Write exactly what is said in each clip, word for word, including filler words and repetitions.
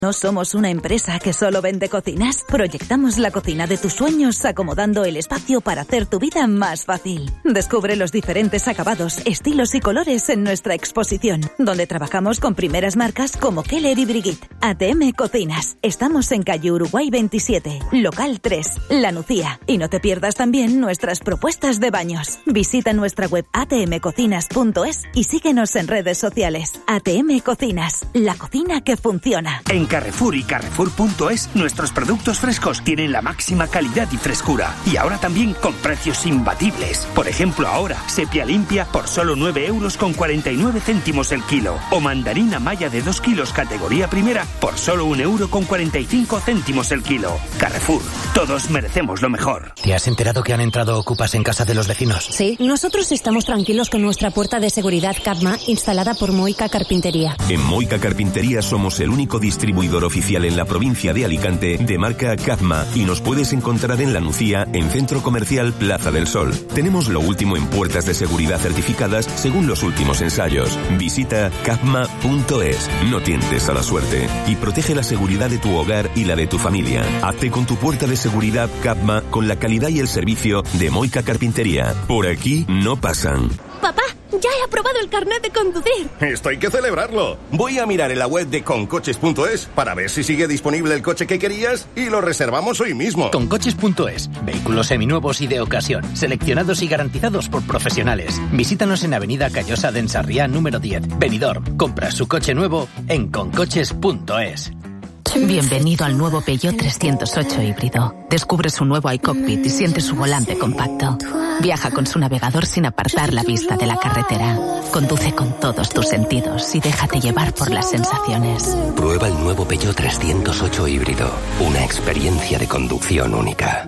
No somos una empresa que solo vende cocinas. Proyectamos la cocina de tus sueños acomodando el espacio para hacer tu vida más fácil. Descubre los diferentes acabados, estilos y colores en nuestra exposición, donde trabajamos con primeras marcas como Keller y Brigitte. A T M Cocinas. Estamos en calle Uruguay veintisiete, local tres, La Nucía. Y no te pierdas también nuestras propuestas de baños. Visita nuestra web a t m cocinas punto es y síguenos en redes sociales. A T M Cocinas, la cocina que funciona. En Carrefour y Carrefour punto es, nuestros productos frescos tienen la máxima calidad y frescura. Y ahora también con precios imbatibles. Por ejemplo, ahora, sepia limpia por solo nueve euros con cuarenta y nueve céntimos el kilo. O mandarina maya de dos kilos categoría primera por solo un euro con cuarenta y cinco céntimos el kilo. Carrefour, todos merecemos lo mejor. ¿Te has enterado que han entrado ocupas en casa de los vecinos? Sí, nosotros estamos tranquilos con nuestra puerta de seguridad Capma instalada por Moica Carpintería. En Moica Carpintería somos el único distribuidor oficial en la provincia de Alicante de marca Capma y nos puedes encontrar en La Nucía, en Centro Comercial Plaza del Sol. Tenemos lo último en puertas de seguridad certificadas según los últimos ensayos. Visita capma punto es, no tientes a la suerte y protege la seguridad de tu hogar y la de tu familia. Hazte con tu puerta de seguridad Capma con la calidad y el servicio de Moica Carpintería. Por aquí no pasan. Papá, ya he aprobado el carnet de conducir. Esto hay que celebrarlo. Voy a mirar en la web de concoches punto es para ver si sigue disponible el coche que querías y lo reservamos hoy mismo. Concoches punto es. Vehículos seminuevos y de ocasión, seleccionados y garantizados por profesionales. Visítanos en Avenida Callosa de Ensarriá número diez, Benidorm. Compra su coche nuevo en concoches punto es. Bienvenido al nuevo Peugeot trescientos ocho híbrido. Descubre su nuevo iCockpit y siente su volante compacto. Viaja con su navegador sin apartar la vista de la carretera. Conduce con todos tus sentidos y déjate llevar por las sensaciones. Prueba el nuevo Peugeot trescientos ocho híbrido. Una experiencia de conducción única.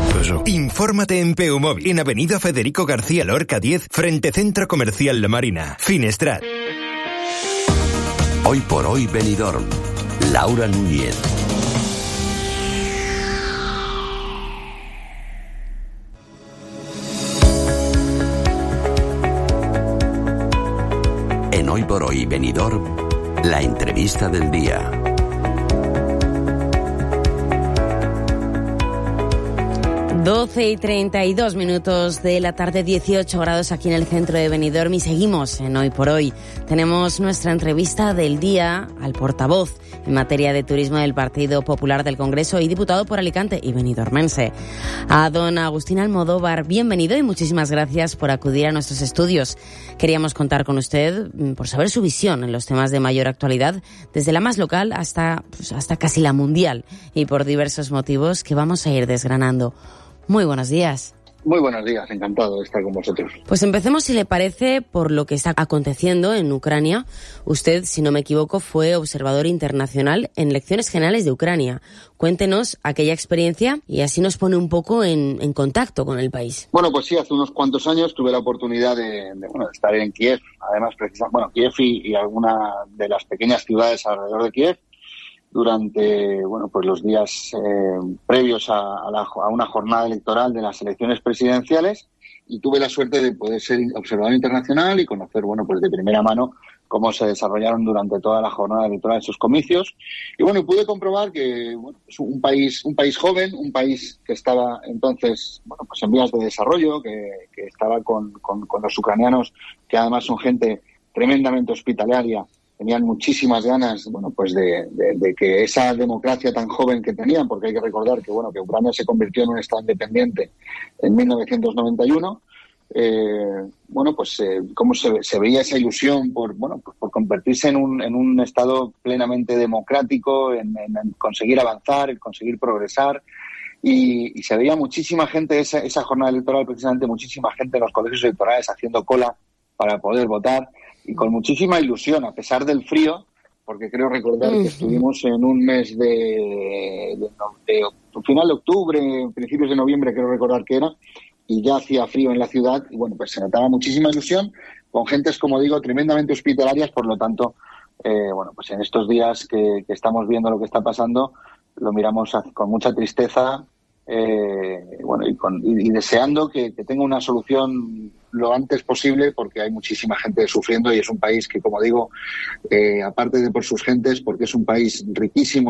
Infórmate en Peumóvil, en Avenida Federico García Lorca diez, frente Centro Comercial La Marina, Finestrat. Hoy por hoy Benidorm. Laura Núñez. En Hoy por Hoy Benidorm, la entrevista del día. doce y treinta y dos minutos de la tarde, dieciocho grados aquí en el centro de Benidorm y seguimos en Hoy por Hoy. Tenemos nuestra entrevista del día al portavoz en materia de turismo del Partido Popular del Congreso y diputado por Alicante y benidormense, a don Agustín Almodóvar. Bienvenido y muchísimas gracias por acudir a nuestros estudios. Queríamos contar con usted por saber su visión en los temas de mayor actualidad, desde la más local hasta, pues, hasta casi la mundial, y por diversos motivos que vamos a ir desgranando. Muy buenos días. Muy buenos días, encantado de estar con vosotros. Pues empecemos, si le parece, por lo que está aconteciendo en Ucrania. Usted, si no me equivoco, fue observador internacional en elecciones generales de Ucrania. Cuéntenos aquella experiencia y así nos pone un poco en, en contacto con el país. Bueno, pues sí, hace unos cuantos años tuve la oportunidad de, de, bueno, de estar en Kiev, además, precisamente, bueno, Kiev y, y alguna de las pequeñas ciudades alrededor de Kiev, durante bueno pues los días eh, previos a, a, la, a una jornada electoral de las elecciones presidenciales, y tuve la suerte de poder ser observador internacional y conocer bueno pues de primera mano cómo se desarrollaron durante toda la jornada electoral esos comicios. Y bueno, pude comprobar que bueno, es un país un país joven, un país que estaba entonces bueno pues en vías de desarrollo, que, que estaba con, con, con los ucranianos, que además son gente tremendamente hospitalaria. Tenían muchísimas ganas, bueno, pues de, de, de que esa democracia tan joven que tenían, porque hay que recordar que, bueno, que Ucrania se convirtió en un estado independiente en mil novecientos noventa y uno. Eh, bueno, pues eh, cómo se, se veía esa ilusión por, bueno, pues por convertirse en un, en un estado plenamente democrático, en, en, en conseguir avanzar, en conseguir progresar. Y, y se veía muchísima gente, esa, esa jornada electoral, precisamente muchísima gente en los colegios electorales haciendo cola para poder votar, y con muchísima ilusión, a pesar del frío, porque creo recordar que estuvimos en un mes de, de, de, de final de octubre, principios de noviembre, creo recordar que era, y ya hacía frío en la ciudad, y bueno, pues se notaba muchísima ilusión, con gentes, como digo, tremendamente hospitalarias. Por lo tanto, eh, bueno, pues en estos días que, que estamos viendo lo que está pasando, lo miramos con mucha tristeza, eh, bueno, y, con, y, y deseando que, que tenga una solución lo antes posible, porque hay muchísima gente sufriendo y es un país que, como digo, eh, aparte de por sus gentes, porque es un país riquísimo